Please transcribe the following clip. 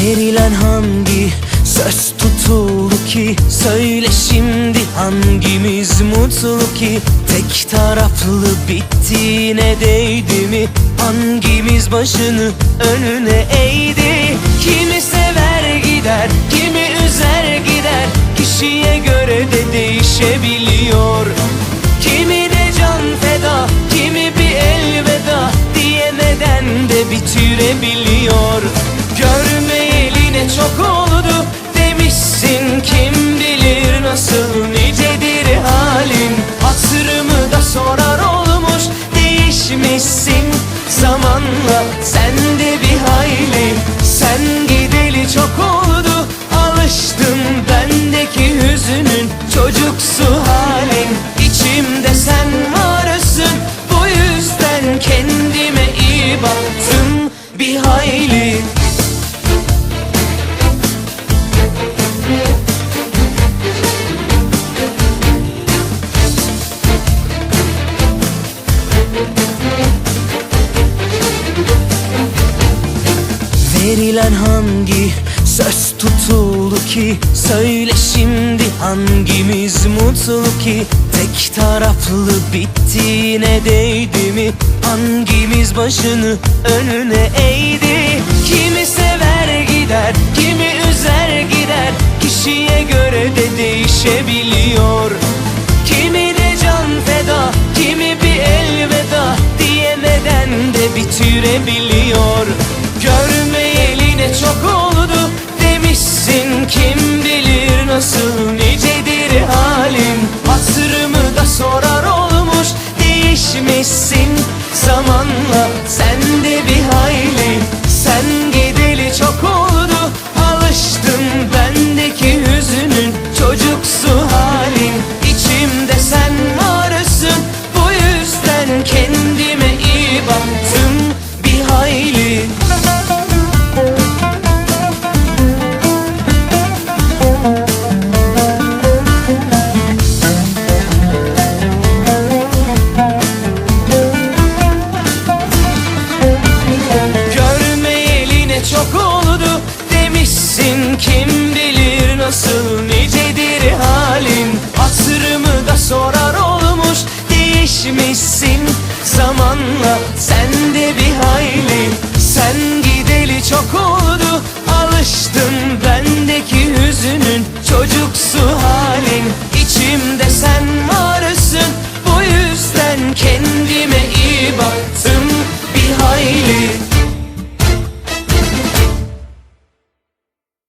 Verilen hangi söz tutuldu ki? Söyle şimdi hangimiz mutlu ki? Tek taraflı bittiğine değdi mi? Hangimiz başını önüne eğdi? Kimi sever gider, kimi üzer gider. Kişiye göre de değişebiliyor. Kimi de can feda, kimi bir elveda diyemeden de bitirebiliyor. Görmeyeli ne çok oldu demişsin, kim bilir nasıl nicedir halin. Hatırımı da sorar olmuş, değişmişsin zamanla sen de bir hayli. Sen gideli çok oldu, alıştım bendeki hüzünün çocuksu halin. İçimde sen varsın, bu yüzden kendime iyi baktım bir hayli. Verilen hangi söz tutuldu ki? Söyle şimdi hangimiz mutlu ki? Tek taraflı bittiğine değdi mi? Hangimiz başını önüne eğdi? Kimi sever gider, kimi üzer gider. Kişiye göre de değişebiliyor. Kimi de can feda, kimi bir elveda diyemeden de bitirebiliyor. Görmeyeli ne çok oldu demişsin, kim bilir nasıl nicedir halin. Hatırımı da sorar olmuş, değişmişsin zamanla sen de bir hayli. Sen gideli çok oldu, alıştım bendeki hüzünün çocuksu halin. İçimde sen varsın, bu yüzden kendime iyi baktım bir hayli. Çok oldu demişsin, kim bilir nasıl nicedir halin. Hatırımı da sorar olmuş, değişmişsin zamanla sen de bir hayli. Sen gideli çok oldu, alıştım bendeki hüzünün çocuksu